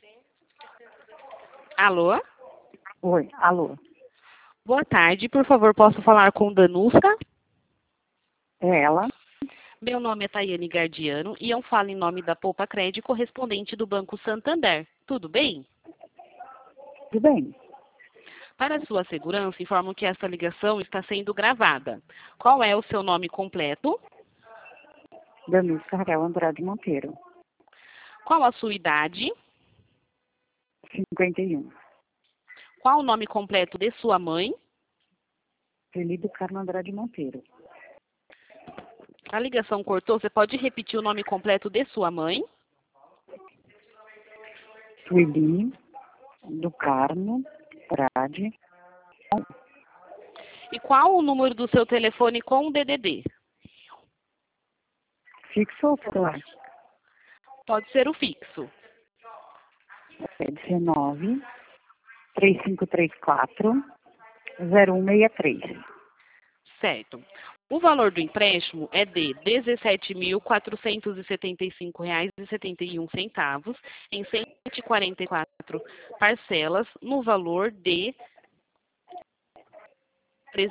Alô? Oi, alô. Boa tarde, por favor, posso falar com Danuska? É ela? Meu nome é Tayane Gardiano e eu falo em nome da Poupa Cred, correspondente do Banco Santander. Tudo bem? Tudo bem. Para sua segurança, informo que esta ligação está sendo gravada. Qual é o seu nome completo? Danuska Raquel Andrade Monteiro, Qual a sua idade? 51. Qual o nome completo de sua mãe? Felipe Carmo Andrade Monteiro. A ligação cortou, você pode repetir o nome completo de sua mãe? Sueli do Carmo Andrade. E qual o número do seu telefone com o DDD? Fixo ou celular? Pode ser o fixo. É 19 3534 0163. Certo. O valor do empréstimo é de R$ 17.475,71 em 144 parcelas, no valor de R$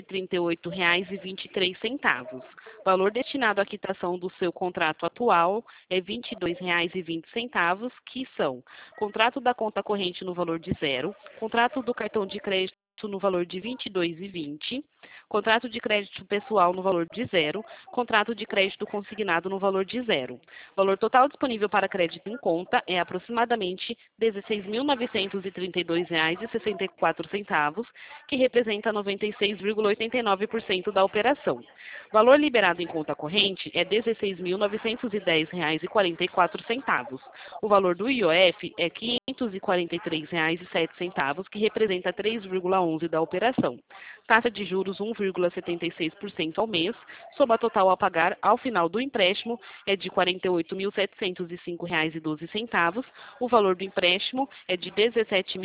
338,23. Valor destinado à quitação do seu contrato atual é R$ 22,20, que são contrato da conta corrente no valor de zero, contrato do cartão de crédito no valor de R$ 22,20, contrato de crédito pessoal no valor de zero, contrato de crédito consignado no valor de zero. Valor total disponível para crédito em conta é aproximadamente R$ 16.932,64, que representa 96,89% da operação. Valor liberado em conta corrente é R$ 16.910,44. O valor do IOF é R$ 543,07, que representa 3,11% da operação. Taxa de juros 1,76% ao mês, soma total a pagar ao final do empréstimo é de R$ 48.705,12. O valor do empréstimo é de R$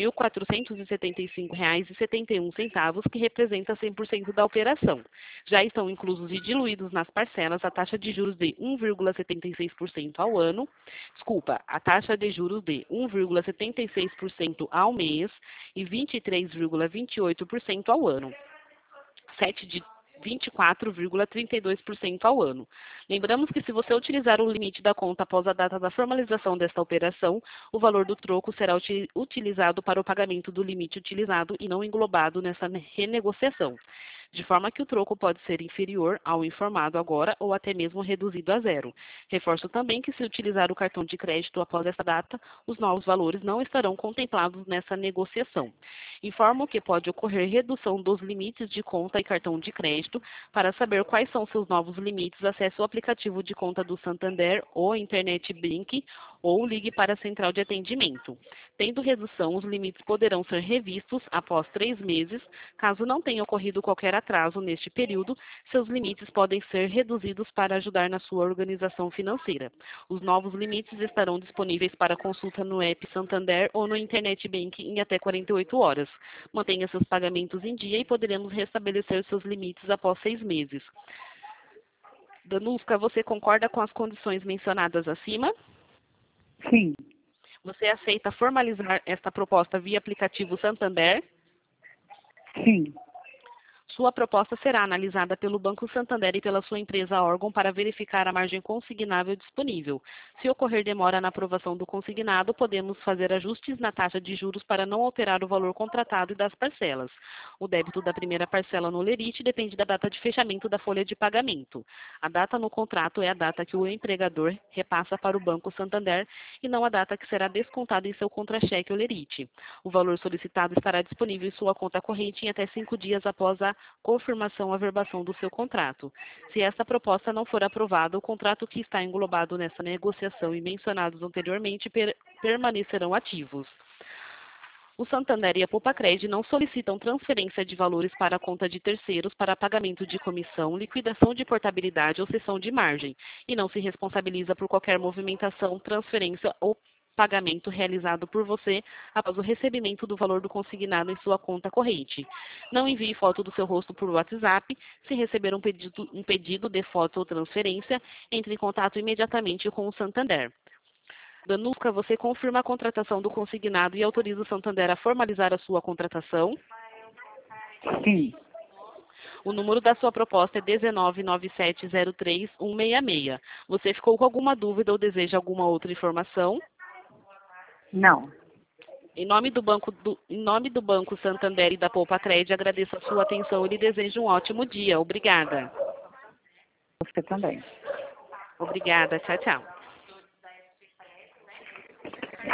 17.475,71, que representa 100% da operação. Já estão inclusos e diluídos nas parcelas a taxa de juros de 1,76% ao ano, a taxa de juros de 1,76% ao mês e 23,28% ao ano. 7 de 24,32% ao ano. Lembramos que se você utilizar o limite da conta após a data da formalização desta operação, o valor do troco será utilizado para o pagamento do limite utilizado e não englobado nessa renegociação, de forma que o troco pode ser inferior ao informado agora ou até mesmo reduzido a zero. Reforço também que se utilizar o cartão de crédito após essa data, os novos valores não estarão contemplados nessa negociação. Informo que pode ocorrer redução dos limites de conta e cartão de crédito. Para saber quais são seus novos limites, acesse o aplicativo de conta do Santander ou Internet Bank ou ligue para a central de atendimento. Tendo redução, os limites poderão ser revistos após 3 meses. Caso não tenha ocorrido qualquer atraso neste período, seus limites podem ser reduzidos para ajudar na sua organização financeira. Os novos limites estarão disponíveis para consulta no app Santander ou no Internet Bank em até 48 horas. Mantenha seus pagamentos em dia e poderemos restabelecer seus limites após 6 meses. Danuska, você concorda com as condições mencionadas acima? Sim. Você aceita formalizar esta proposta via aplicativo Santander? Sim. Sua proposta será analisada pelo Banco Santander e pela sua empresa órgão para verificar a margem consignável disponível. Se ocorrer demora na aprovação do consignado, podemos fazer ajustes na taxa de juros para não alterar o valor contratado e das parcelas. O débito da primeira parcela no Lerite depende da data de fechamento da folha de pagamento. A data no contrato é a data que o empregador repassa para o Banco Santander e não a data que será descontada em seu contra-cheque ou Lerite. O valor solicitado estará disponível em sua conta corrente em até 5 dias após a confirmação averbação do seu contrato. Se esta proposta não for aprovada, o contrato que está englobado nessa negociação e mencionados anteriormente permanecerão ativos. O Santander e a Poupa-Cred não solicitam transferência de valores para a conta de terceiros para pagamento de comissão, liquidação de portabilidade ou cessão de margem, e não se responsabiliza por qualquer movimentação, transferência ou pagamento realizado por você após o recebimento do valor do consignado em sua conta corrente. Não envie foto do seu rosto por WhatsApp. Se receber um pedido de foto ou transferência, entre em contato imediatamente com o Santander. Danuska, você confirma a contratação do consignado e autoriza o Santander a formalizar a sua contratação? Sim. O número da sua proposta é 199703-166. Você ficou com alguma dúvida ou deseja alguma outra informação? Não. Em nome do Banco Santander e da Poupa-Cred, agradeço a sua atenção e lhe desejo um ótimo dia. Obrigada. Você também. Obrigada. Tchau, tchau.